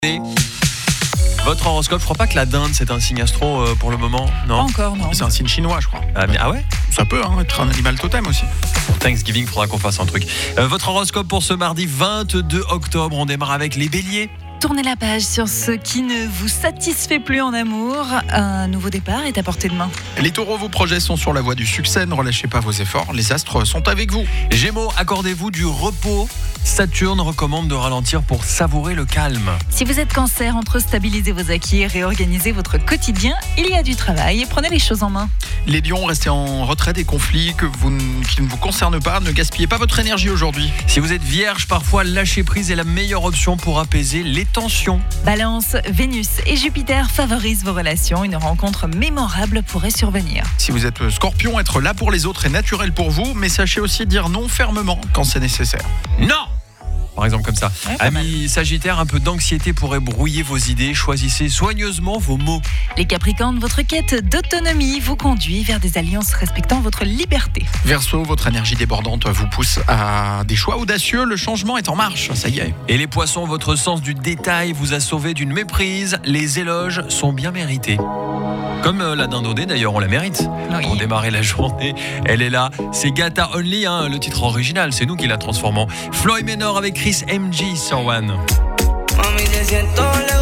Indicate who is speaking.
Speaker 1: Et votre horoscope, je crois pas que la dinde c'est un signe astro pour le moment, non?
Speaker 2: Pas encore, non.
Speaker 3: C'est un signe chinois, je crois.
Speaker 1: Ah ouais?
Speaker 3: Ça peut être un animal totem aussi.
Speaker 1: Pour Thanksgiving, faudra qu'on fasse un truc. Votre horoscope pour ce mardi 22 octobre, on démarre avec les béliers.
Speaker 2: Tournez la page sur ce qui ne vous satisfait plus en amour. Un nouveau départ est à portée de main.
Speaker 3: Les taureaux, vos projets sont sur la voie du succès. Ne relâchez pas vos efforts. Les astres sont avec vous.
Speaker 1: Gémeaux, accordez-vous du repos. Saturne recommande de ralentir pour savourer le calme.
Speaker 2: Si vous êtes cancer, entre stabiliser vos acquis et réorganiser votre quotidien, il y a du travail. Prenez les choses en main.
Speaker 3: Les lions, restez en retrait des conflits qui ne vous concernent pas. Ne gaspillez pas votre énergie aujourd'hui.
Speaker 1: Si vous êtes vierge, parfois lâcher prise est la meilleure option pour apaiser les tensions.
Speaker 2: Balance, Vénus et Jupiter favorisent vos relations. Une rencontre mémorable pourrait survenir.
Speaker 3: Si vous êtes scorpion, être là pour les autres est naturel pour vous, mais sachez aussi dire non fermement quand c'est nécessaire.
Speaker 1: Non! Par exemple comme ça.
Speaker 2: Ouais, pas
Speaker 1: Amis Sagittaire, un peu d'anxiété pourrait brouiller vos idées. Choisissez soigneusement vos mots.
Speaker 2: Les Capricornes, votre quête d'autonomie vous conduit vers des alliances respectant votre liberté.
Speaker 3: Verseau, votre énergie débordante vous pousse à des choix audacieux. Le changement est en marche, ça y est.
Speaker 1: Et les Poissons, votre sens du détail vous a sauvé d'une méprise. Les éloges sont bien mérités. Comme la dindodée d'ailleurs, on la mérite.
Speaker 2: Oui.
Speaker 1: Pour démarrer la journée, elle est là. C'est Gata Only, le titre original, c'est nous qui la transformons. Floyd Menor avec Chris MG sur One.
Speaker 4: Mami, te siento lejos.